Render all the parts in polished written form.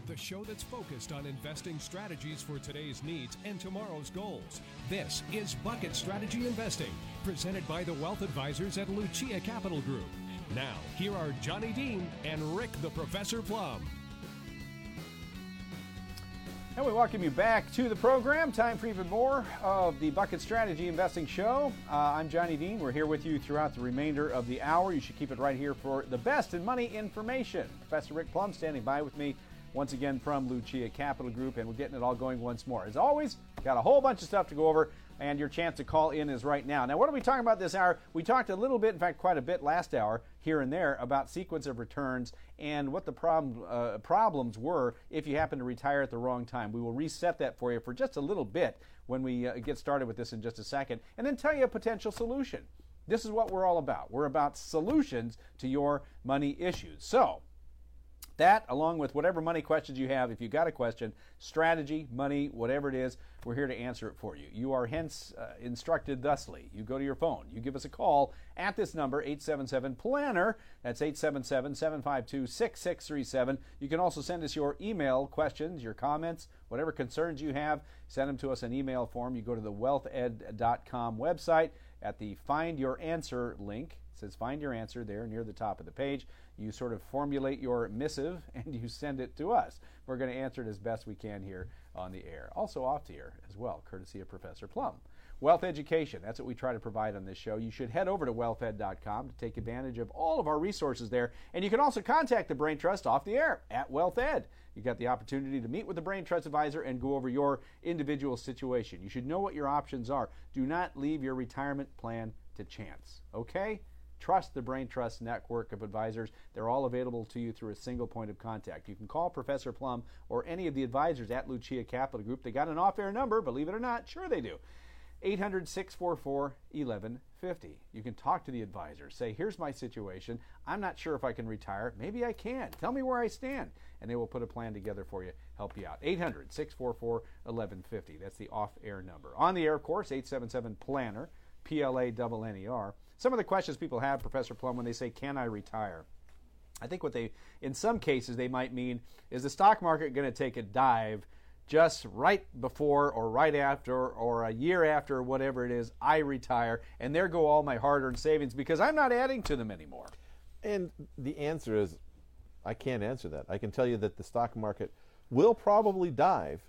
the show that's focused on investing strategies for today's needs and tomorrow's goals. This is Bucket Strategy Investing, presented by the Wealth Advisors at Lucia Capital Group. Now, here are Johnny Dean and Rick the Professor Plum. And we welcome you back to the program. Time for even more of the Bucket Strategy Investing Show. I'm Johnny Dean. We're here with you throughout the remainder of the hour. You should keep it right here for the best in money information. Professor Rick Plum standing by with me once again from Lucia Capital Group, and we're getting it all going once more. As always, got a whole bunch of stuff to go over, and your chance to call in is right now. Now, what are we talking about this hour? We talked a little bit, in fact, quite a bit last hour, here and there, about sequence of returns and what the problems were if you happen to retire at the wrong time. We will reset that for you for just a little bit when we get started with this in just a second, and then tell you a potential solution. This is what we're all about. We're about solutions to your money issues. So, that, along with whatever money questions you have, if you've got a question, strategy, money, whatever it is, we're here to answer it for you. You are hence instructed thusly. You go to your phone. You give us a call at this number, 877-PLANNER. That's 877-752-6637. You can also send us your email questions, your comments, whatever concerns you have. Send them to us in email form. You go to the wealthed.com website at the Find Your Answer link. It says Find Your Answer there near the top of the page. You sort of formulate your missive and you send it to us. We're going to answer it as best we can here on the air. Also off the air as well, courtesy of Professor Plum. Wealth education, that's what we try to provide on this show. You should head over to wealthed.com to take advantage of all of our resources there. And you can also contact the Brain Trust off the air at WealthEd. You got the opportunity to meet with the Brain Trust advisor and go over your individual situation. You should know what your options are. Do not leave your retirement plan to chance, okay? Trust the Brain Trust network of advisors. They're all available to you through a single point of contact. You can call Professor Plum or any of the advisors at Lucia Capital Group. They got an off-air number, believe it or not. Sure they do. 800-644-1150. You can talk to the advisor. Say, here's my situation. I'm not sure if I can retire. Maybe I can. Tell me where I stand. And they will put a plan together for you, help you out. 800-644-1150. That's the off-air number. On the air, of course, 877-PLANNER, PLANNER. Some of the questions people have, Professor Plum, when they say, can I retire? I think what they, in some cases, they might mean, is the stock market going to take a dive just right before or right after or a year after or whatever it is, I retire, and there go all my hard-earned savings because I'm not adding to them anymore? And the answer is, I can't answer that. I can tell you that the stock market will probably dive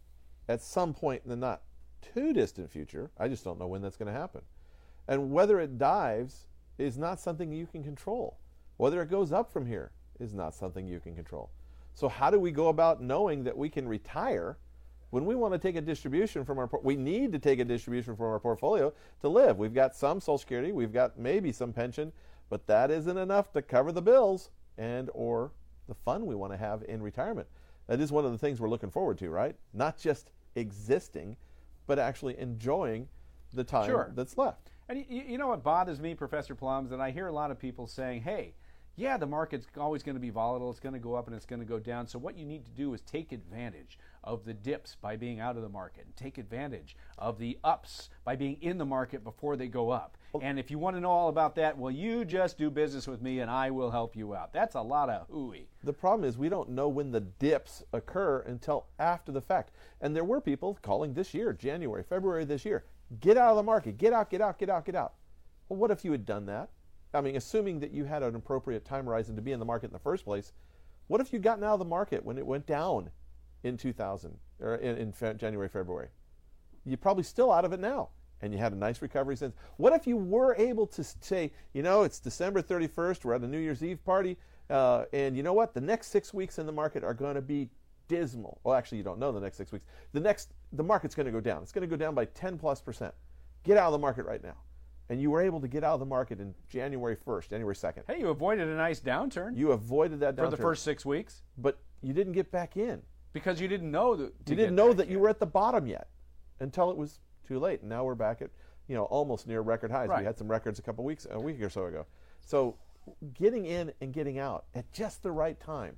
at some point in the not too distant future. I just don't know when that's going to happen. And whether it dives is not something you can control. Whether it goes up from here is not something you can control. So how do we go about knowing that we can retire when we want to take a distribution from our we need to take a distribution from our portfolio to live? We've got some Social Security, we've got maybe some pension, but that isn't enough to cover the bills and or the fun we want to have in retirement. That is one of the things we're looking forward to, right? Not just existing, but actually enjoying the time that's left. And you know what bothers me, Professor Plum, is that I hear a lot of people saying, hey, yeah, the market's always going to be volatile, it's going to go up and it's going to go down, so what you need to do is take advantage of the dips by being out of the market, and take advantage of the ups by being in the market before they go up. And if you want to know all about that, well, you just do business with me and I will help you out. That's a lot of hooey. The problem is we don't know when the dips occur until after the fact. And there were people calling this year, January, February this year, get out of the market, get out, get out, get out, get out. Well, what if you had done that? I mean, assuming that you had an appropriate time horizon to be in the market in the first place, what if you'd gotten out of the market when it went down in 2000 or in January, February? You're probably still out of it now, and you had a nice recovery since. What if you were able to say, you know, it's December 31st, we're at a New Year's Eve party, and you know what? The next 6 weeks in the market are going to be dismal. Well, actually, you don't know the next 6 weeks. The market's going to go down. It's going to go down by 10+%. Get out of the market right now. And you were able to get out of the market in January 1st, January 2nd. Hey, you avoided a nice downturn. You avoided that downturn. For the first 6 weeks. But you didn't get back in. Because you didn't know that. You didn't know that you were at the bottom yet until it was too late. And now we're back at, almost near record highs. Right. We had some records a week or so ago. So getting in and getting out at just the right time.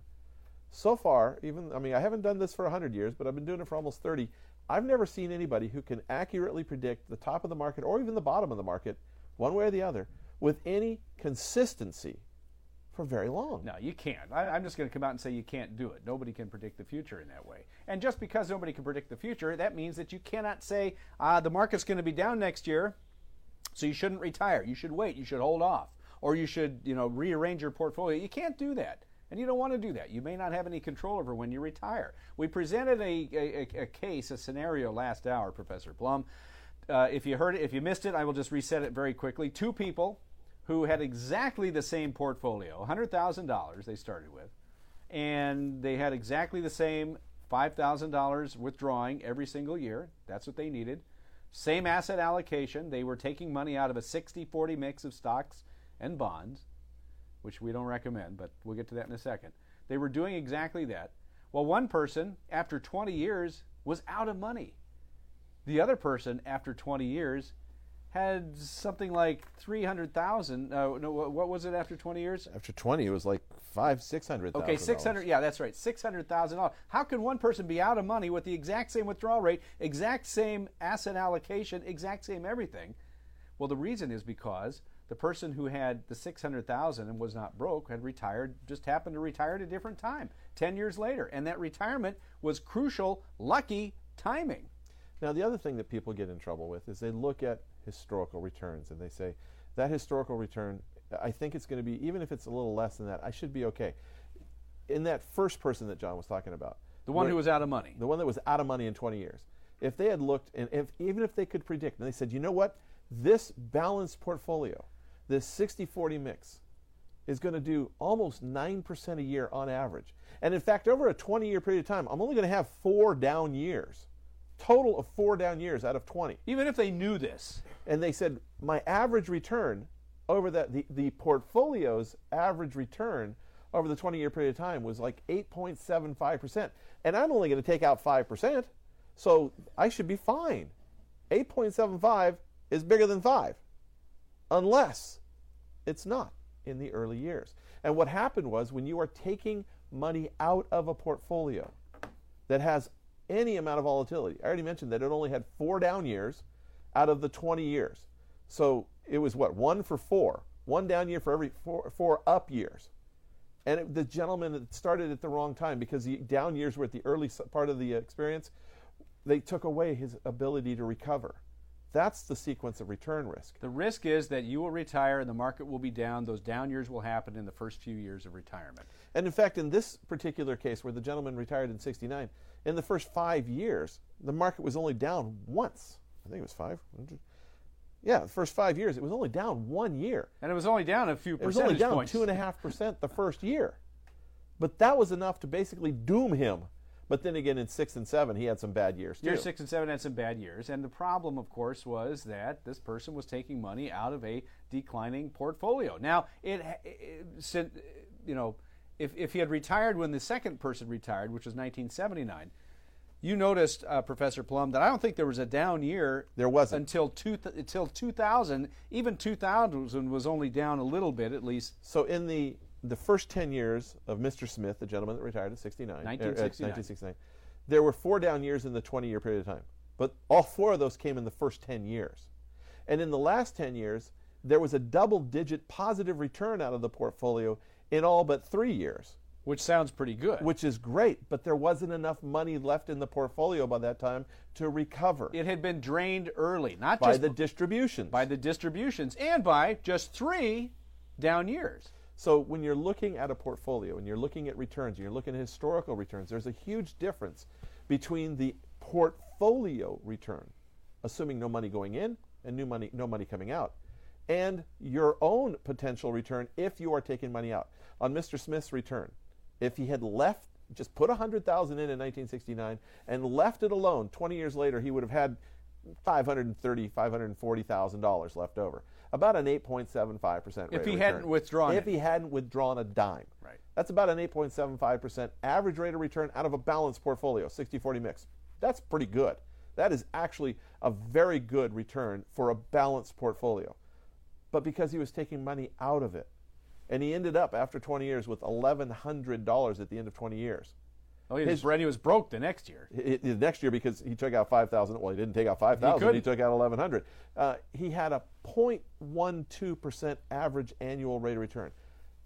So far, I haven't done this for 100 years, but I've been doing it for almost 30. I've never seen anybody who can accurately predict the top of the market or even the bottom of the market, one way or the other, with any consistency for very long. No, you can't. I'm just going to come out and say you can't do it. Nobody can predict the future in that way. And just because nobody can predict the future, that means that you cannot say the market's going to be down next year, so you shouldn't retire. You should wait. You should hold off. Or you should, rearrange your portfolio. You can't do that. And you don't want to do that. You may not have any control over when you retire. We presented a case, a scenario last hour, Professor Plum. If you missed it, I will just reset it very quickly. Two people who had exactly the same portfolio, $100,000 they started with, and they had exactly the same $5,000 withdrawing every single year. That's what they needed. Same asset allocation. They were taking money out of a 60-40 mix of stocks and bonds, which we don't recommend, but we'll get to that in a second. They were doing exactly that. Well, one person, after 20 years, was out of money. The other person, after 20 years, had something like 300,000. What was it after 20 years? After 20, it was like $600,000. Okay, 600. Yeah, that's right, $600,000. How can one person be out of money with the exact same withdrawal rate, exact same asset allocation, exact same everything? Well, the reason is because the person who had the 600,000 and was not broke had retired, just happened to retire at a different time, 10 years later, and that retirement was crucial, lucky timing. Now, the other thing that people get in trouble with is they look at historical returns and they say, that historical return, I think it's going to be, even if it's a little less than that, I should be okay. In that first person that John was talking about, the one who was out of money, the one that was out of money in 20 years, if they had looked, and even if they could predict, and they said, you know what, this balanced portfolio, this 60-40 mix, is going to do almost 9% a year on average. And in fact, over a 20-year period of time, I'm only going to have 4 down years. Total of 4 down years out of 20. Even if they knew this. And they said, my average return over the portfolio's average return over the 20-year period of time was like 8.75%. And I'm only going to take out 5%, so I should be fine. 8.75 is bigger than 5, unless it's not in the early years. And what happened was, when you are taking money out of a portfolio that has any amount of volatility, I already mentioned that it only had 4 down years out of the 20 years. So it was what, 1 for 4, 1 down year for every 4 up years. And the gentleman started at the wrong time, because the down years were at the early part of the experience. They took away his ability to recover. That's the sequence of return risk. The risk is that you will retire and the market will be down. Those down years will happen in the first few years of retirement. And in fact, in this particular case where the gentleman retired in 69, in the first 5 years, the market was only down once. I think it was 5. Yeah, the first 5 years, it was only down 1 year. And it was only down a few percentage points. It was only down 2.5% the first year. But that was enough to basically doom him. But then again, in 6 and 7, he had some bad years too. Year 6 and 7 had some bad years. And the problem, of course, was that this person was taking money out of a declining portfolio. Now, if he had retired when the second person retired, which was 1979, you noticed, Professor Plum, that I don't think there was a down year. There wasn't. Until 2000. Even 2000 was only down a little bit, at least. So in the first 10 years of Mr. Smith, the gentleman that retired in 1969, there were 4 down years in the 20-year period of time. But all 4 of those came in the first 10 years. And in the last 10 years, there was a double-digit positive return out of the portfolio in all but 3 years. Which sounds pretty good. Which is great, but there wasn't enough money left in the portfolio by that time to recover. It had been drained early, not by just the distributions. By the distributions, and by just 3 down years. So when you're looking at a portfolio and you're looking at returns and you're looking at historical returns, there's a huge difference between the portfolio return, assuming no money going in and no money coming out, and your own potential return if you are taking money out. On Mr. Smith's return, if he had just put $100,000 in 1969 and left it alone, 20 years later he would have had $530,000, $540,000 left over. About an 8.75% rate. If he hadn't withdrawn If he hadn't withdrawn a dime. Right. That's about an 8.75% average rate of return out of a balanced portfolio, 60-40 mix. That's pretty good. That is actually a very good return for a balanced portfolio. But because he was taking money out of it, and he ended up after 20 years with $1,100 at the end of 20 years. Oh, he was broke the next year. The next year, because he took out $5,000. Well, he didn't take out $5,000. He took out $1,100. He had a 0.12% average annual rate of return.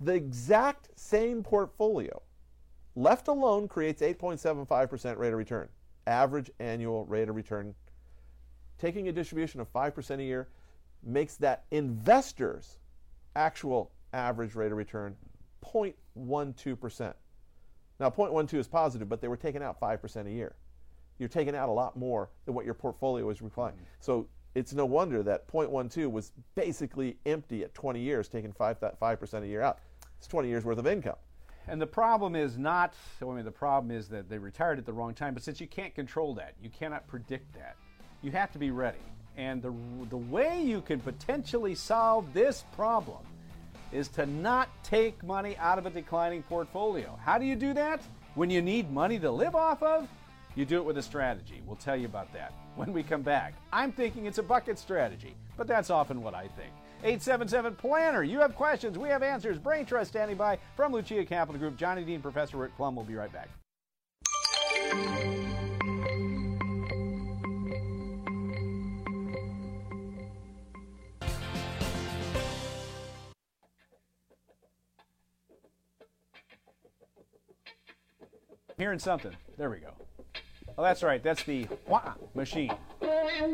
The exact same portfolio, left alone, creates 8.75% rate of return, average annual rate of return. Taking a distribution of 5% a year makes that investor's actual average rate of return 0.12%. Now, 0.12 is positive, but they were taking out 5% a year. You're taking out a lot more than what your portfolio is requiring. So it's no wonder that 0.12 was basically empty at 20 years, taking 5% a year out. It's 20 years worth of income. And the problem is not, the problem is that they retired at the wrong time, but since you can't control that, you cannot predict that, you have to be ready. And the way you can potentially solve this problem is to not take money out of a declining portfolio. How do you do that? When you need money to live off of, you do it with a strategy. We'll tell you about that when we come back. I'm thinking it's a bucket strategy, but that's often what I think. 877-PLANNER. You have questions, we have answers. Brain Trust standing by from Lucia Capital Group. Johnny Dean, Professor Rick Plum. We'll be right back. Hearing something. There we go. Oh, that's right. That's the wah machine. Is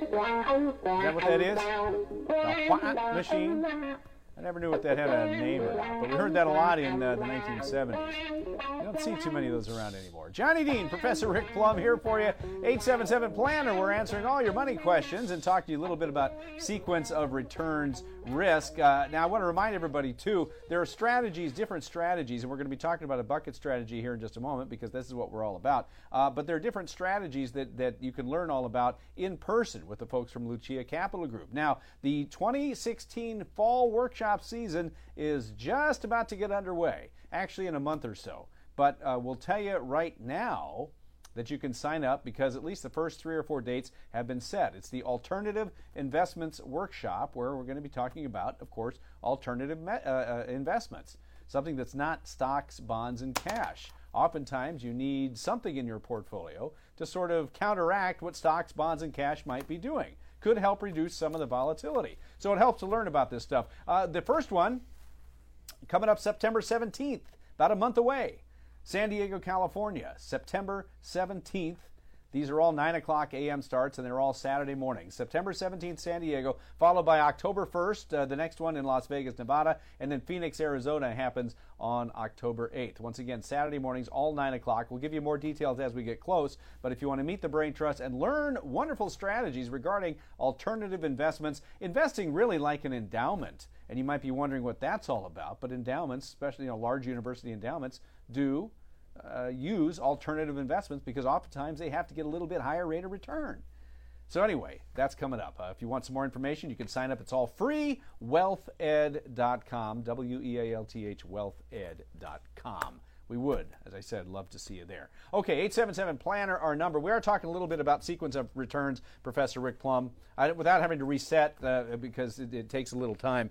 that what that is? The wah machine? I never knew what that had a name or not, but we heard that a lot in the 1970s. You don't see too many of those around anymore. Johnny Dean, Professor Rick Plum here for you. 877-PLANNER. We're answering all your money questions and talk to you a little bit about sequence of returns risk. Now, I want to remind everybody, too, there are strategies, different strategies, and we're going to be talking about a bucket strategy here in just a moment because this is what we're all about. But there are different strategies that you can learn all about in person with the folks from Lucia Capital Group. Now, the 2016 Fall Workshop season is just about to get underway, actually in a month or so. But we'll tell you right now that you can sign up because at least the first 3 or 4 dates have been set. It's the Alternative Investments Workshop, where we're going to be talking about, of course, alternative investments, something that's not stocks, bonds, and cash. Oftentimes, you need something in your portfolio to sort of counteract what stocks, bonds, and cash might be doing. Could help reduce some of the volatility. So it helps to learn about this stuff. The first one coming up September 17th, about a month away. San Diego, California, September 17th. These are all 9 o'clock a.m. starts, and they're all Saturday mornings. September 17th, San Diego, followed by October 1st, the next one in Las Vegas, Nevada, and then Phoenix, Arizona happens on October 8th. Once again, Saturday mornings, all 9 o'clock. We'll give you more details as we get close, but if you want to meet the Brain Trust and learn wonderful strategies regarding alternative investments, investing really like an endowment, and you might be wondering what that's all about, but endowments, especially large university endowments, do use alternative investments because oftentimes they have to get a little bit higher rate of return. So anyway, that's coming up. If you want some more information, you can sign up. It's all free. Wealthed.com, W-E-A-L-T-H, wealthed.com. We would, as I said, love to see you there. Okay, 877-PLANNER, our number. We are talking a little bit about sequence of returns, Professor Rick Plum, without having to reset because it takes a little time.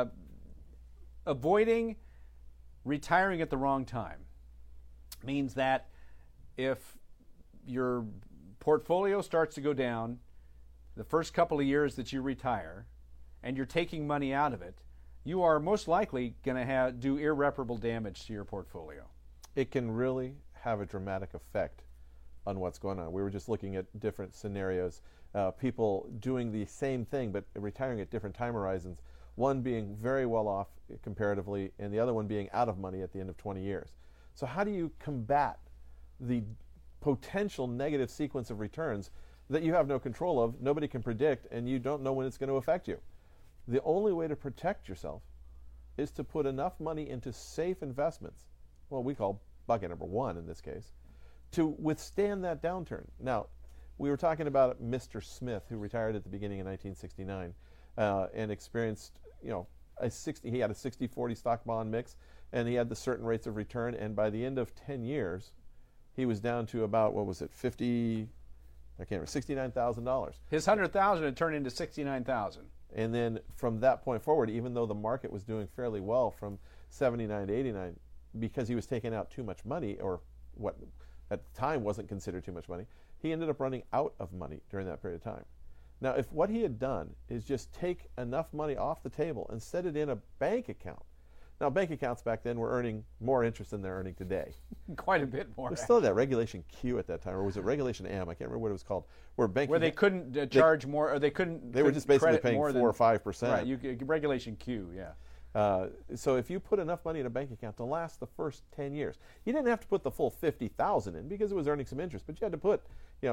Avoiding retiring at the wrong time means that if your portfolio starts to go down the first couple of years that you retire and you're taking money out of it, you are most likely going to do irreparable damage to your portfolio. It can really have a dramatic effect on what's going on. We were just looking at different scenarios, people doing the same thing but retiring at different time horizons, one being very well off comparatively and the other one being out of money at the end of 20 years. So how do you combat the potential negative sequence of returns that you have no control of, nobody can predict, and you don't know when it's going to affect you? The only way to protect yourself is to put enough money into safe investments, well, we call bucket number 1 in this case, to withstand that downturn. Now, we were talking about Mr. Smith, who retired at the beginning of 1969 and experienced, he had a 60-40 stock bond mix, and he had the certain rates of return, and by the end of 10 years, he was down to about, $69,000. His $100,000 had turned into $69,000. And then from that point forward, even though the market was doing fairly well from 79 to 89, because he was taking out too much money, or what at the time wasn't considered too much money, he ended up running out of money during that period of time. Now, if what he had done is just take enough money off the table and set it in a bank account. Now, bank accounts back then were earning more interest than they're earning today. Quite a bit more. There's still that Regulation Q at that time, or was it Regulation M? I can't remember what it was called. Where they couldn't charge more, or they couldn't. They were just basically paying 4 or 5%. Right. Regulation Q. Yeah. So if you put enough money in a bank account to last the first 10 years, you didn't have to put the full $50,000 in because it was earning some interest, but you had to put,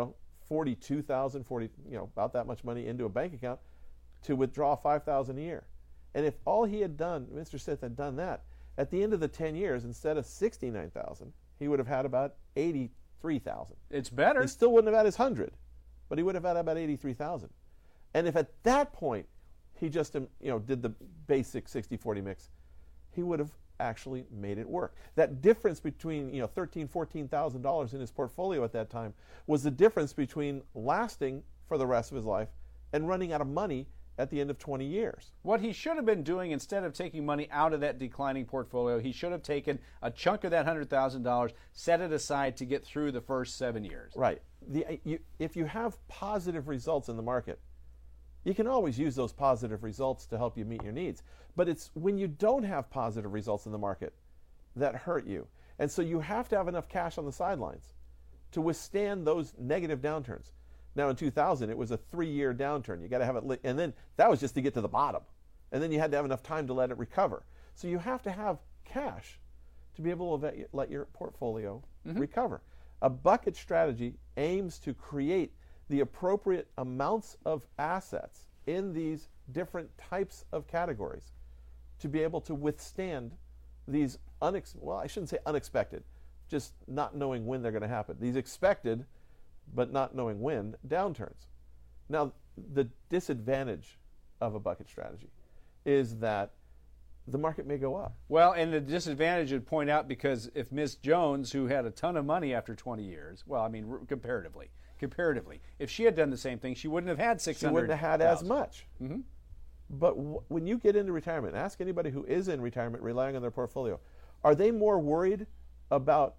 $42,000, about that much money into a bank account to withdraw $5,000 a year. And if all he had done, Mr. Stith had done that, at the end of the 10 years, instead of $69,000, he would have had about $83,000. It's better. He still wouldn't have had his 100, but he would have had about $83,000. And if at that point he just did the basic 60-40 mix, he would have actually made it work. That difference between $13,000, $14,000 in his portfolio at that time was the difference between lasting for the rest of his life and running out of money at the end of 20 years. What he should have been doing, instead of taking money out of that declining portfolio, he should have taken a chunk of that $100,000, set it aside to get through the first 7 years. Right. If you have positive results in the market, you can always use those positive results to help you meet your needs. But it's when you don't have positive results in the market that hurt you. And so you have to have enough cash on the sidelines to withstand those negative downturns. Now in 2000, it was a 3-year downturn. You got to have it, and then that was just to get to the bottom. And then you had to have enough time to let it recover. So you have to have cash to be able to let your portfolio recover. A bucket strategy aims to create the appropriate amounts of assets in these different types of categories to be able to withstand these I shouldn't say unexpected, just not knowing when they're going to happen. These expected, but not knowing when, downturns. Now, the disadvantage of a bucket strategy is that the market may go up. Well, and the disadvantage would point out, because if Ms. Jones, who had a ton of money after 20 years, comparatively, if she had done the same thing, she wouldn't have had $600,000. She wouldn't have had as much. Mm-hmm. But when you get into retirement, ask anybody who is in retirement relying on their portfolio, are they more worried about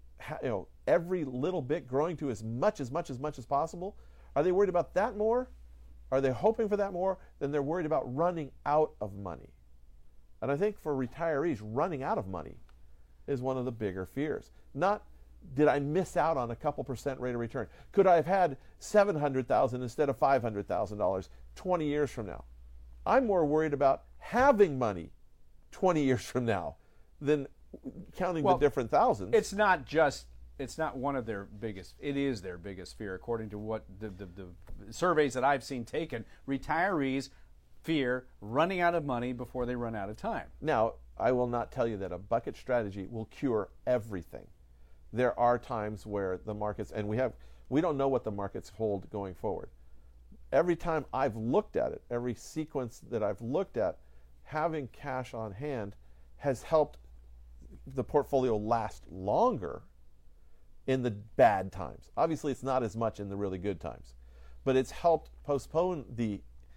every little bit growing to as much as possible? Are they worried about that more? Are they hoping for that more? Then they're worried about running out of money. And I think for retirees, running out of money is one of the bigger fears. Not, did I miss out on a couple percent rate of return? Could I have had $700,000 instead of $500,000 20 years from now? I'm more worried about having money 20 years from now than counting the different thousands. It's not one of their biggest, it is their biggest fear, according to what the surveys that I've seen taken. Retirees fear running out of money before they run out of time. Now, I will not tell you that a bucket strategy will cure everything. There are times where the markets, and we don't know what the markets hold going forward. Every time I've looked at it, every sequence that I've looked at, having cash on hand has helped the portfolio last longer in the bad times. Obviously, it's not as much in the really good times, but it's helped postpone the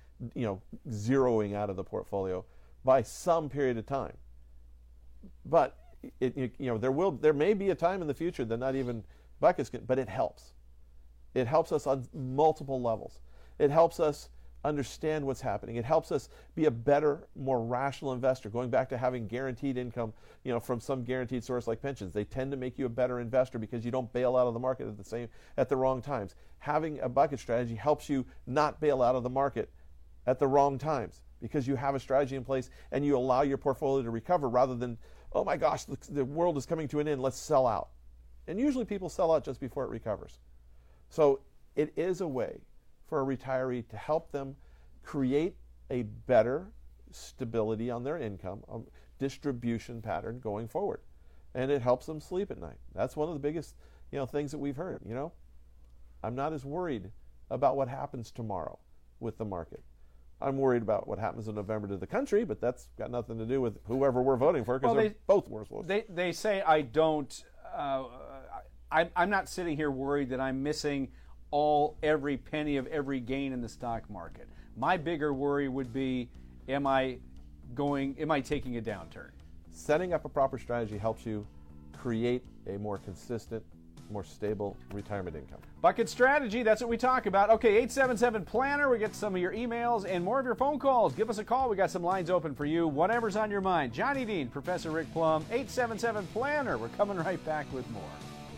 zeroing out of the portfolio by some period of time. But there may be a time in the future that not even buckets can, but it helps. It helps us on multiple levels. It helps us understand what's happening. It helps us be a better, more rational investor. Going back to having guaranteed income, from some guaranteed source like pensions, they tend to make you a better investor because you don't bail out of the market at the wrong times. Having a bucket strategy helps you not bail out of the market at the wrong times because you have a strategy in place and you allow your portfolio to recover rather than, oh my gosh, the world is coming to an end, let's sell out. And usually people sell out just before it recovers. So it is a way for a retiree to help them create a better stability on their income, a distribution pattern going forward. And it helps them sleep at night. That's one of the biggest things that we've heard. I'm not as worried about what happens tomorrow with the market. I'm worried about what happens in November to the country, but that's got nothing to do with whoever we're voting for because they're both worthless. They say I'm not sitting here worried that I'm missing every penny of every gain in the stock market. My bigger worry would be, am I taking a downturn? Setting up a proper strategy helps you create a more consistent more stable retirement income. Bucket strategy, that's what we talk about. Okay, 877-PLANNER. We get some of your emails and more of your phone calls. Give us a call. We got some lines open for you. Whatever's on your mind. Johnny Dean, Professor Rick Plum, 877-PLANNER. We're coming right back with more.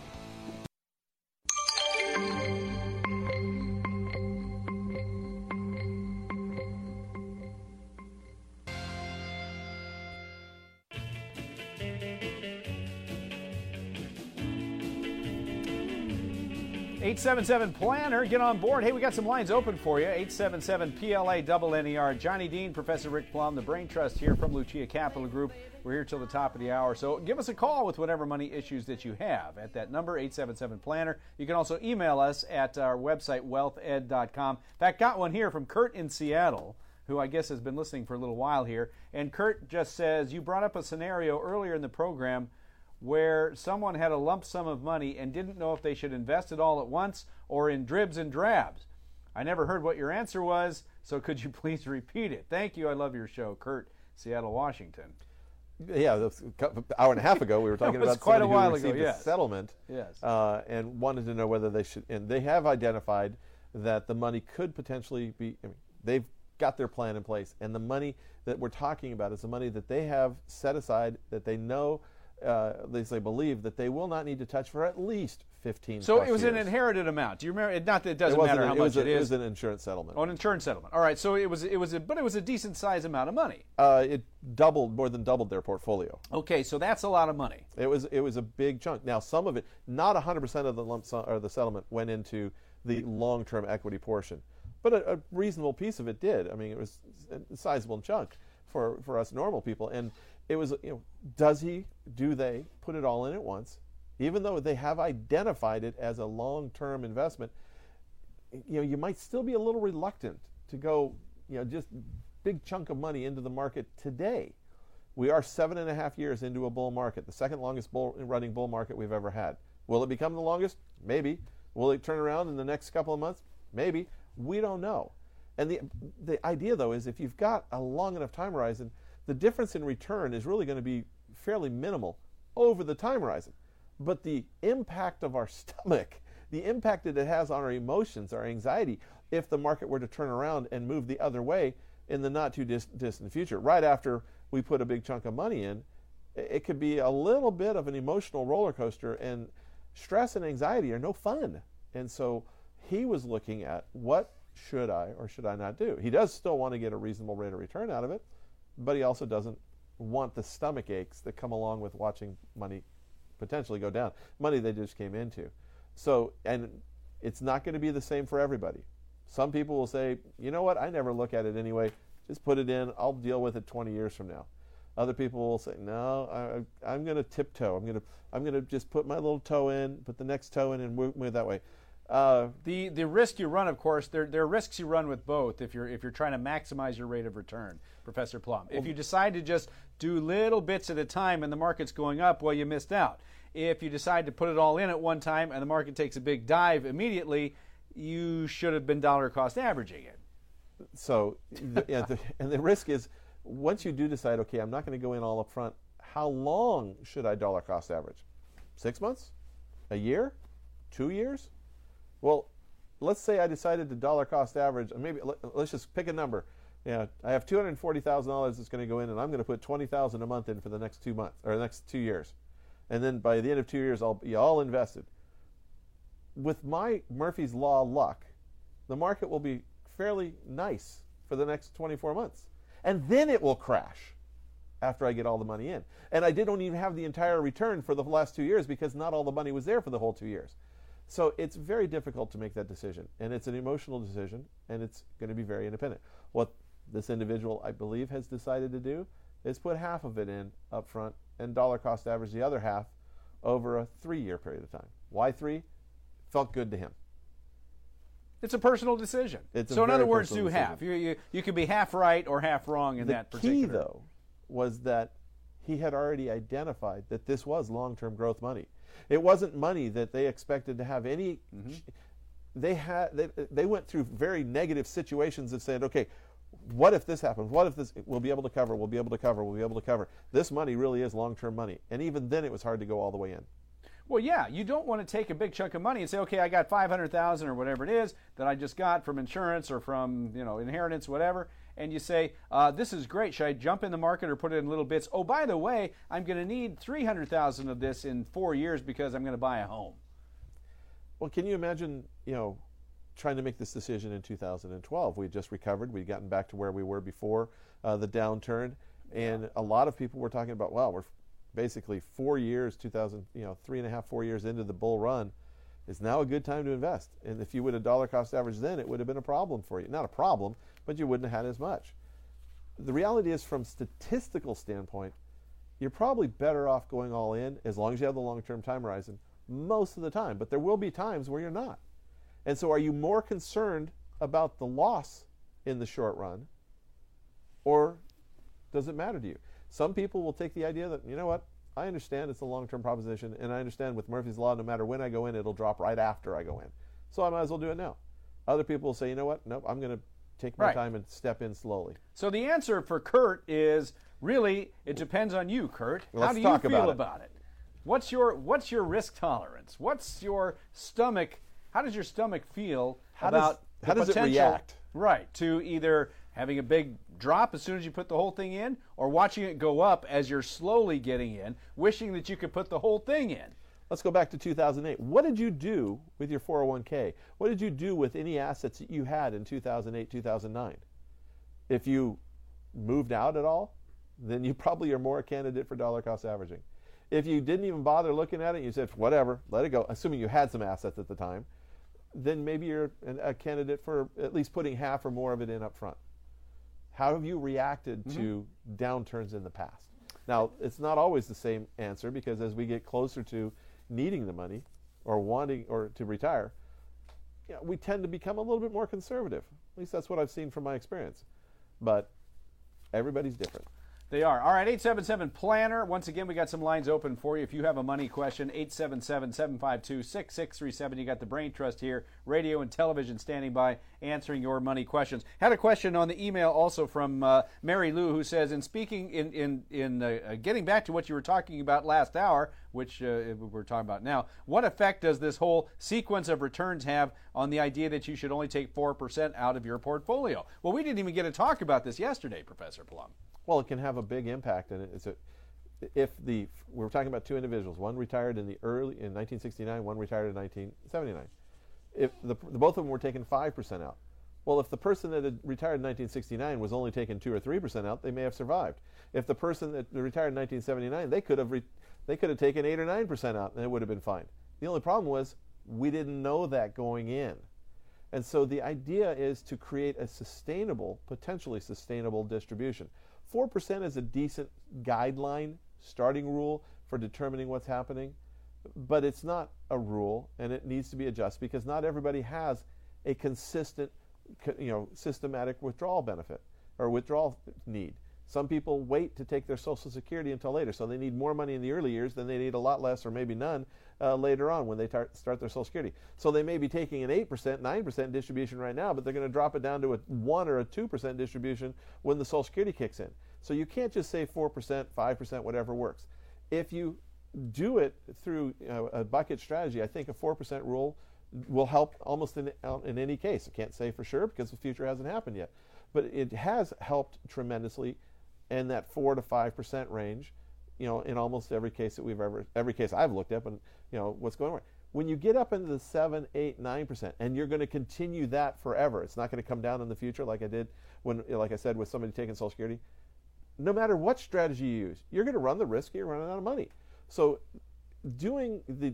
877-PLANNER. Get on board. Hey, we got some lines open for you. 877-PLA-NER. Johnny Dean, Professor Rick Plum, the Brain Trust here from Lucia Capital Group. We're here till the top of the hour. So give us a call with whatever money issues that you have at that number, 877-PLANNER. You can also email us at our website, wealthed.com. In fact, got one here from Kurt in Seattle, who I guess has been listening for a little while here. And Kurt just says, you brought up a scenario earlier in the program where someone had a lump sum of money and didn't know if they should invest it all at once or in dribs and drabs. I never heard what your answer was, so could you please repeat it? Thank you. I love your show. Kurt, Seattle, Washington. Yeah, an hour and a half ago we were talking about quite somebody a while who received ago, yes. a settlement Yes. And wanted to know whether they should, and they have identified that the money could potentially be, they've got their plan in place, and the money that we're talking about is the money that they have set aside that they know, at least they believe, that they will not need to touch for at least 15 So plus it was years. an inherited amount. Do you remember? Not that it doesn't matter how much it is. It was an insurance settlement. Oh, an insurance settlement. All right. So it was a decent size amount of money. It more than doubled their portfolio. Okay, so that's a lot of money. It was a big chunk. Now, some of it, not 100% of the lump sum or the settlement went into the long-term equity portion, but a reasonable piece of it did. I mean, it was a sizable chunk for us normal people. And it was, do they put it all in at once, even though they have identified it as a long-term investment? You might still be a little reluctant to go, just big chunk of money into the market today. We are 7.5 years into a bull market, the second longest running bull market we've ever had. Will it become the longest? Maybe. Will it turn around in the next couple of months? Maybe. We don't know. And the idea, though, is if you've got a long enough time horizon, the difference in return is really going to be fairly minimal over the time horizon. But the impact of our stomach, the impact that it has on our emotions, our anxiety, if the market were to turn around and move the other way in the not too distant future, right after we put a big chunk of money in, it could be a little bit of an emotional roller coaster, and stress and anxiety are no fun. And so he was looking at, what should I or should I not do? He does still want to get a reasonable rate of return out of it, but he also doesn't want the stomach aches that come along with watching money potentially go down, money they just came into. So, and it's not going to be the same for everybody. Some people will say, you know what, I never look at it anyway, just put it in, I'll deal with it 20 years from now. Other people will say, no, I'm going to tiptoe. I'm going to just put my little toe in, put the next toe in, and move that way. The risk you run, of course, there are risks you run with both if you're trying to maximize your rate of return, Professor Plum. If you decide to just do little bits at a time and the market's going up, well, you missed out. If you decide to put it all in at one time and the market takes a big dive immediately, you should have been dollar cost averaging it. So, and the risk is, once you do decide, okay, I'm not going to go in all up front, how long should I dollar cost average? 6 months? A year? 2 years? Well, let's say I decided to dollar cost average, and maybe let's just pick a number. I have $240,000 that's going to go in, and I'm going to put $20,000 a month in for the next 2 months or the next 2 years, and then by the end of 2 years, I'll be all invested. With my Murphy's Law luck, the market will be fairly nice for the next 24 months, and then it will crash after I get all the money in. And I don't even have the entire return for the last 2 years because not all the money was there for the whole 2 years. So it's very difficult to make that decision, and it's an emotional decision, and it's going to be very independent. What this individual, I believe, has decided to do is put half of it in up front and dollar cost average the other half over a 3-year period of time. Why 3? Felt good to him. It's a personal decision. So in other words, do half. You can be half right or half wrong in that particular. The key, though, was that he had already identified that this was long-term growth money. It wasn't money that they expected to have any. They went through very negative situations that said, okay, what if this happens? What if this? We'll be able to cover. We'll be able to cover. We'll be able to cover. This money really is long-term money, and even then, it was hard to go all the way in. Well, yeah, you don't want to take a big chunk of money and say, okay, I got $500,000 or whatever it is that I just got from insurance or from inheritance, whatever, and you say, this is great. Should I jump in the market or put it in little bits? Oh, by the way, I'm going to need $300,000 of this in 4 years because I'm going to buy a home. Well, can you imagine, trying to make this decision in 2012? We had just recovered. We'd gotten back to where we were before the downturn, and a lot of people were talking about, well, we're basically 4 years, 3.5, 4 years into the bull run. Is now a good time to invest? And if you would have dollar cost average then, it would have been a problem for you. Not a problem, but you wouldn't have had as much. The reality is, from statistical standpoint, you're probably better off going all in as long as you have the long-term time horizon most of the time. But there will be times where you're not. And so are you more concerned about the loss in the short run, or does it matter to you? Some people will take the idea that, you know what, I understand it's a long-term proposition, and I understand with Murphy's Law, no matter when I go in, it'll drop right after I go in. So I might as well do it now. Other people will say, you know what, nope, I'm going to take my time and step in slowly. So the answer for Kurt is, really, it depends on you, Kurt. Well, how do you feel about it? What's your risk tolerance? What's your stomach? How does your stomach feel about how does it potential, react? Right, to either having a big drop as soon as you put the whole thing in, or watching it go up as you're slowly getting in, wishing that you could put the whole thing in? Let's go back to 2008. What did you do with your 401k? What did you do with any assets that you had in 2008, 2009? If you moved out at all, then you probably are more a candidate for dollar cost averaging. If you didn't even bother looking at it, you said, whatever, let it go, assuming you had some assets at the time, then maybe you're a candidate for at least putting half or more of it in up front. How have you reacted to downturns in the past? Now, it's not always the same answer, because as we get closer to needing the money or wanting or to retire, we tend to become a little bit more conservative. At least that's what I've seen from my experience. But everybody's different. They are. All right, 877-PLANNER. Once again, we got some lines open for you. If you have a money question, 877-752-6637. You got the Brain Trust here, radio and television standing by answering your money questions. Had a question on the email also from Mary Lou, who says, in speaking, in getting back to what you were talking about last hour, which we're talking about now, what effect does this whole sequence of returns have on the idea that you should only take 4% out of your portfolio? Well, we didn't even get to talk about this yesterday, Professor Plum. Well, it can have a big impact, and we're talking about two individuals. One retired in 1969, one retired in 1979. If both of them were taking 5% out, well, if the person that had retired in 1969 was only taking 2 or 3% out, they may have survived. If the person that retired in 1979, they could have taken 8 or 9% out, and it would have been fine. The only problem was we didn't know that going in. And so the idea is to create a potentially sustainable distribution. 4% is a decent guideline, starting rule for determining what's happening, but it's not a rule, and it needs to be adjusted because not everybody has a consistent, systematic withdrawal benefit or withdrawal need. Some people wait to take their Social Security until later, so they need more money in the early years than they need a lot less or maybe none later on when they start their Social Security. So they may be taking an 8%, 9% distribution right now, but they're going to drop it down to a 1 or a 2% distribution when the Social Security kicks in. So you can't just say 4%, 5%, whatever works. If you do it through a bucket strategy, I think a 4% rule will help almost in any case. I can't say for sure because the future hasn't happened yet, but it has helped tremendously in that 4 to 5% range, in almost every case that every case I've looked at, and what's going on. When you get up into the 7, 8, 9%, and you're going to continue that forever, it's not going to come down in the future like I said, with somebody taking Social Security. No matter what strategy you use, you're going to run the risk of you're running out of money. So doing the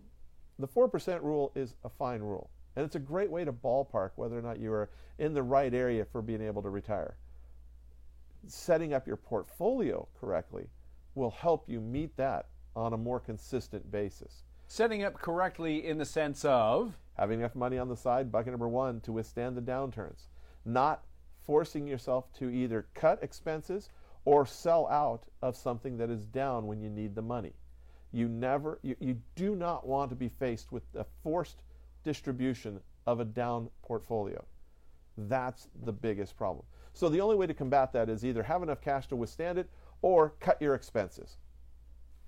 4% rule is a fine rule, and it's a great way to ballpark whether or not you are in the right area for being able to retire. Setting up your portfolio correctly will help you meet that on a more consistent basis. Setting up correctly in the sense of? Having enough money on the side, bucket number 1, to withstand the downturns. Not forcing yourself to either cut expenses or sell out of something that is down when you need the money. You do not want to be faced with a forced distribution of a down portfolio. That's the biggest problem. So the only way to combat that is either have enough cash to withstand it or cut your expenses.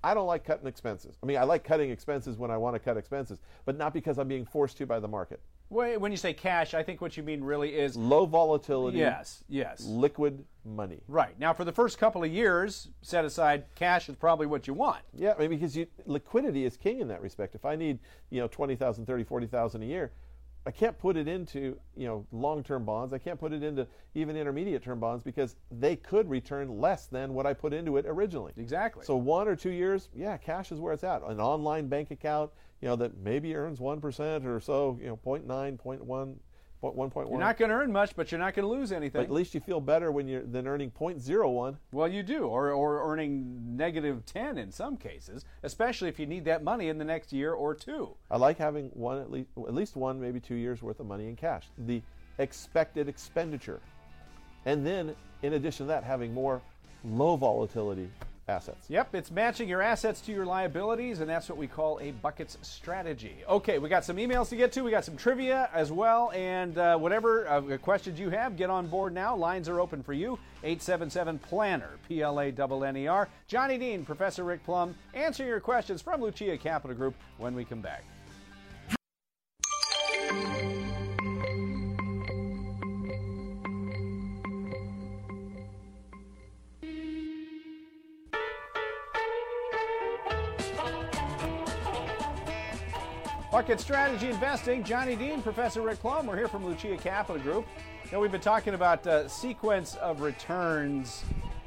I don't like cutting expenses. I mean, I like cutting expenses when I want to cut expenses, but not because I'm being forced to by the market. When you say cash, I think what you mean really is low volatility, yes, liquid money. Right. Now, for the first couple of years, set aside cash is probably what you want. Yeah, I mean, because liquidity is king in that respect. If I need, $20,000, $30,000, $40,000 a year, I can't put it into, long-term bonds. I can't put it into even intermediate-term bonds because they could return less than what I put into it originally. Exactly. So 1 or 2 years, cash is where it's at. An online bank account, that maybe earns 1% or so, 0.9, 0.1, 1.1. You're not going to earn much, but you're not going to lose anything. But at least you feel better than earning 0.01. Well, you do, or earning -10 in some cases, especially if you need that money in the next year or two. I like having at least 1, maybe 2 years worth of money in cash. The expected expenditure. And then, in addition to that, having more low volatility assets. Yep, it's matching your assets to your liabilities, and that's what we call a buckets strategy. Okay, we got some emails to get to. We got some trivia as well, and whatever questions you have, get on board now. Lines are open for you. 877-PLANNER, PLANNER. Johnny Dean, Professor Rick Plum, answer your questions from Lucia Capital Group when we come back. Bucket Strategy Investing, Johnny Dean, Professor Rick Plum. We're here from Lucia Capital Group. We've been talking about sequence of returns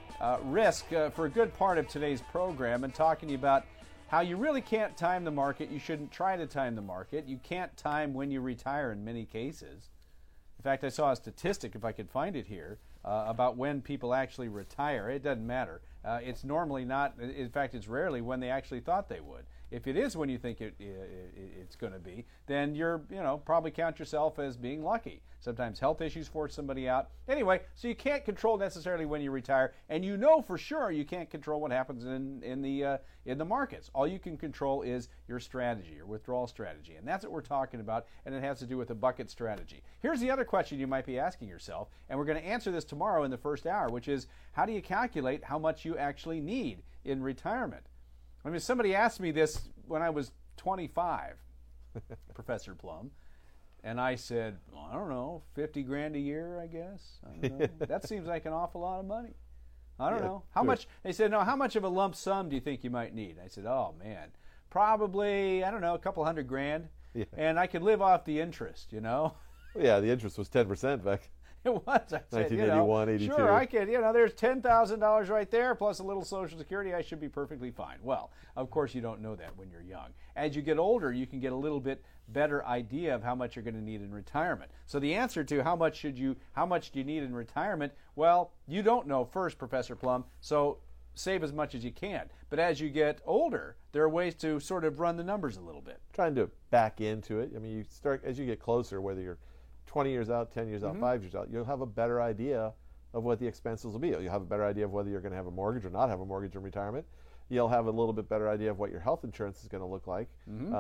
risk for a good part of today's program and talking to you about how you really can't time the market. You shouldn't try to time the market. You can't time when you retire in many cases. In fact, I saw a statistic, if I could find it here, about when people actually retire. It doesn't matter. It's normally not, in fact, it's rarely when they actually thought they would. If it is when you think it's going to be, then you're, probably count yourself as being lucky. Sometimes health issues force somebody out. Anyway, so you can't control necessarily when you retire, and for sure you can't control what happens in the markets. All you can control is your strategy, your withdrawal strategy, and that's what we're talking about, and it has to do with the bucket strategy. Here's the other question you might be asking yourself, and we're going to answer this tomorrow in the first hour, which is, how do you calculate how much you actually need in retirement? I mean, somebody asked me this when I was 25, Professor Plum, and I said, well, I don't know, 50 grand a year, I guess. I don't know. That seems like an awful lot of money. I don't know. How much? They said, no, how much of a lump sum do you think you might need? I said, oh, man, probably, I don't know, a couple $100 grand, and I could live off the interest, Yeah, the interest was 10% back. It was. I said, 1981, 82. Sure, I could. There's $10,000 right there, plus a little Social Security. I should be perfectly fine. Well, of course, you don't know that when you're young. As you get older, you can get a little bit better idea of how much you're going to need in retirement. So the answer to how much do you need in retirement? Well, you don't know first, Professor Plum. So save as much as you can. But as you get older, there are ways to sort of run the numbers a little bit. Trying to back into it. I mean, you start as you get closer, whether you're 20 years out, 10 years out, 5 years out, you'll have a better idea of what the expenses will be. You'll have a better idea of whether you're going to have a mortgage or not have a mortgage in retirement. You'll have a little bit better idea of what your health insurance is going to look like.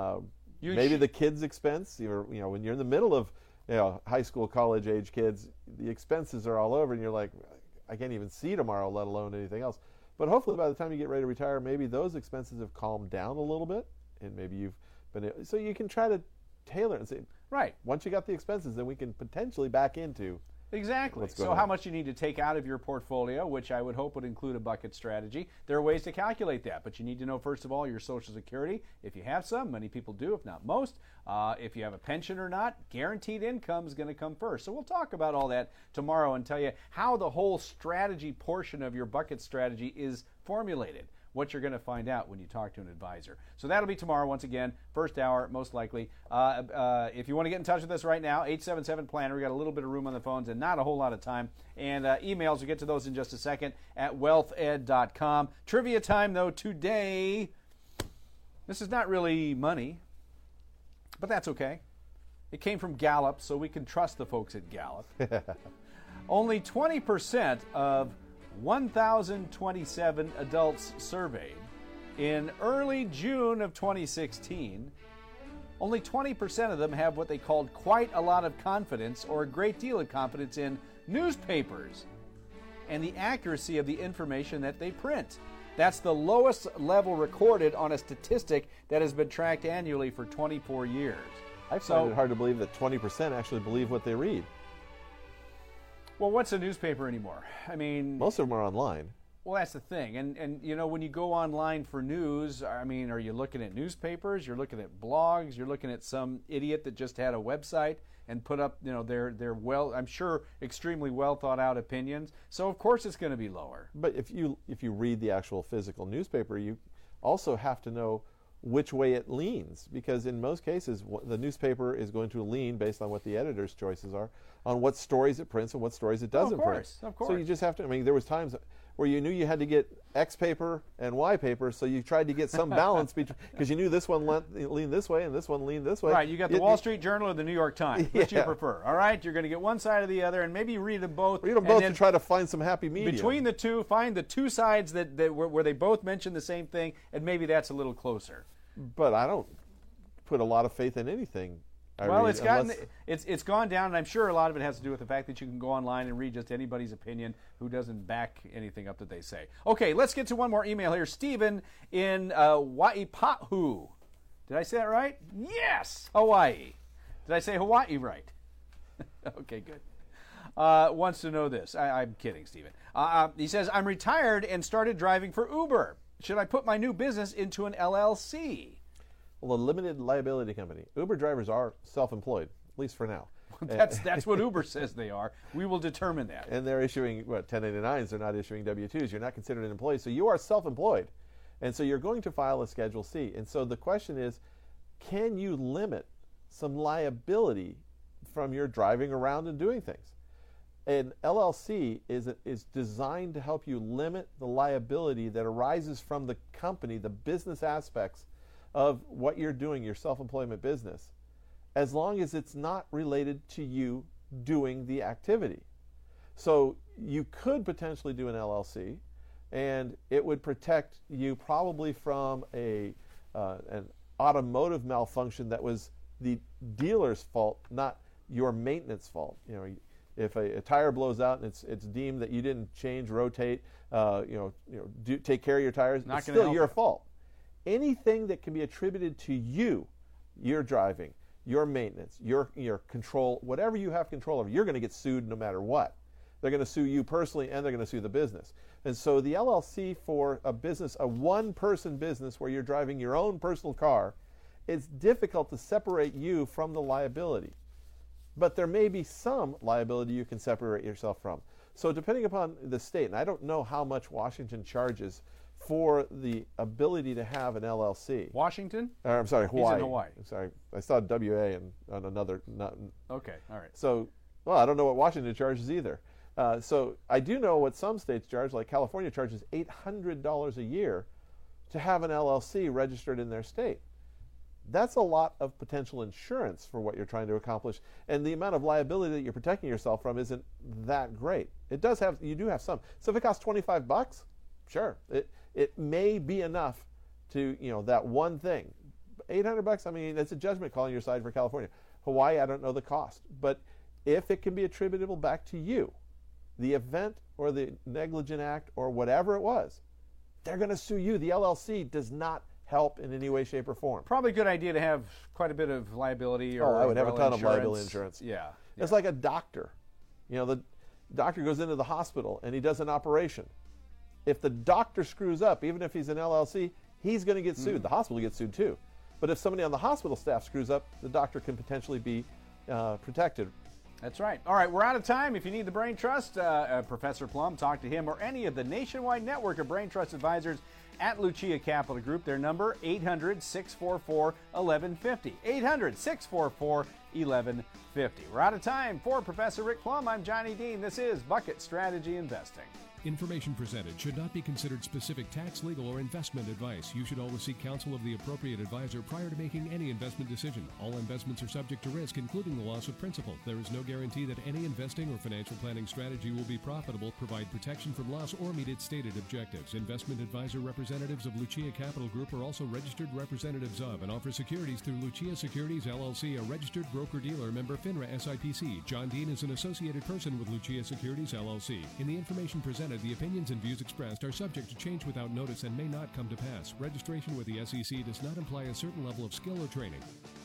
Maybe the kids' expense. When you're in the middle of high school, college age kids, the expenses are all over, and you're like, I can't even see tomorrow, let alone anything else. But hopefully, by the time you get ready to retire, maybe those expenses have calmed down a little bit, and maybe you've been so you can try to tailor it and say, right, once you got the expenses, then we can potentially back into exactly. So how much you need to take out of your portfolio, which I would hope would include a bucket strategy. There are ways to calculate that, but you need to know, first of all, your Social Security. If you have some, many people do, if not most. If you have a pension or not, guaranteed income is going to come first. So we'll talk about all that tomorrow and tell you how the whole strategy portion of your bucket strategy is formulated. What you're going to find out when you talk to an advisor. So that'll be tomorrow, once again, first hour, most likely. If you want to get in touch with us right now, 877-PLANNER. We got a little bit of room on the phones and not a whole lot of time. And emails, we'll get to those in just a second, at wealthed.com. Trivia time, though, today. This is not really money, but that's okay. It came from Gallup, so we can trust the folks at Gallup. Only 20% of 1,027 adults surveyed in early June of 2016, only 20% of them have what they called quite a lot of confidence or a great deal of confidence in newspapers and the accuracy of the information that they print. That's the lowest level recorded on a statistic that has been tracked annually for 24 years. I find it hard to believe that 20% actually believe what they read. Well, what's a newspaper anymore? I mean, most of them are online. Well, that's the thing. And you know, when you go online for news, I mean, are you looking at newspapers? You're looking at blogs? You're looking at some idiot that just had a website and put up, you know, their well, I'm sure, extremely well thought out opinions. So of course it's going to be lower. But if you read the actual physical newspaper, you also have to know which way it leans, because in most cases the newspaper is going to lean based on what the editor's choices are on what stories it prints and what stories it doesn't print. Of course. So you just have to, I mean, there was times where you knew you had to get X paper and Y paper, so you tried to get some balance because you knew this one leaned this way and this one leaned this way. Right, you got the Wall Street Journal or the New York Times. Which do you prefer? All right, you're going to get one side or the other, and maybe you read them both. Read them both and try to find some happy medium. Between the two, find the two sides that where they both mention the same thing, and maybe that's a little closer. But I don't put a lot of faith in anything. It's gone down, and I'm sure a lot of it has to do with the fact that you can go online and read just anybody's opinion who doesn't back anything up that they say. Okay, let's get to one more email here. Stephen in Waipahu. Did I say that right? Yes, Hawaii. Did I say Hawaii right? Okay, good. Wants to know this. I'm kidding, Stephen. He says, I'm retired and started driving for Uber. Should I put my new business into an LLC? Well, a limited liability company. Uber drivers are self-employed, at least for now. That's what Uber says they are. We will determine that. And they're issuing, 1099s. They're not issuing W-2s. You're not considered an employee. So you are self-employed. And so you're going to file a Schedule C. And so the question is, can you limit some liability from your driving around and doing things? An LLC is designed to help you limit the liability that arises from the company, the business aspects of what you're doing, your self-employment business, as long as it's not related to you doing the activity. So you could potentially do an LLC, and it would protect you probably from an automotive malfunction that was the dealer's fault, not your maintenance fault. You know, if a tire blows out and it's deemed that you didn't change, rotate, take care of your tires, it's still your fault. Anything that can be attributed to you, your driving, your maintenance, your control, whatever you have control over, you're going to get sued no matter what. They're going to sue you personally, and they're going to sue the business. And so the LLC for a business, a one-person business where you're driving your own personal car, it's difficult to separate you from the liability. But there may be some liability you can separate yourself from. So depending upon the state, and I don't know how much Washington charges for the ability to have an LLC. Washington? I'm sorry, Hawaii. He's in Hawaii. I'm sorry, I saw WA on another. Okay, all right. So, well, I don't know what Washington charges either. So I do know what some states charge, like California charges $800 a year to have an LLC registered in their state. That's a lot of potential insurance for what you're trying to accomplish, and the amount of liability that you're protecting yourself from isn't that great. You do have some. So if it costs $25, sure, it may be enough to, that one thing. $800, I mean, it's a judgment call on your side for California. Hawaii, I don't know the cost, but if it can be attributable back to you, the event or the negligent act or whatever it was, they're going to sue you. The LLC does not help in any way, shape, or form. Probably a good idea to have quite a bit of liability or I would have a ton insurance. of liability insurance. Yeah. It's like a doctor. The doctor goes into the hospital and he does an operation. If the doctor screws up, even if he's an LLC, he's going to get sued. The hospital gets sued too. But if somebody on the hospital staff screws up, the doctor can potentially be protected. That's right. All right, we're out of time. If you need the Brain Trust, Professor Plum, talk to him or any of the nationwide network of Brain Trust advisors at Lucia Capital Group. Their number, 800-644-1150. 800-644-1150. We're out of time. For Professor Rick Plum, I'm Johnny Dean. This is Bucket Strategy Investing. Information presented should not be considered specific tax, legal, or investment advice. You should always seek counsel of the appropriate advisor prior to making any investment decision. All investments are subject to risk, including the loss of principal. There is no guarantee that any investing or financial planning strategy will be profitable, provide protection from loss, or meet its stated objectives. Investment advisor representatives of Lucia Capital Group are also registered representatives of and offer securities through Lucia Securities, LLC, a registered broker-dealer, member FINRA SIPC. John Dean is an associated person with Lucia Securities, LLC. In the information presented, presented, the opinions and views expressed are subject to change without notice and may not come to pass. Registration with the SEC does not imply a certain level of skill or training.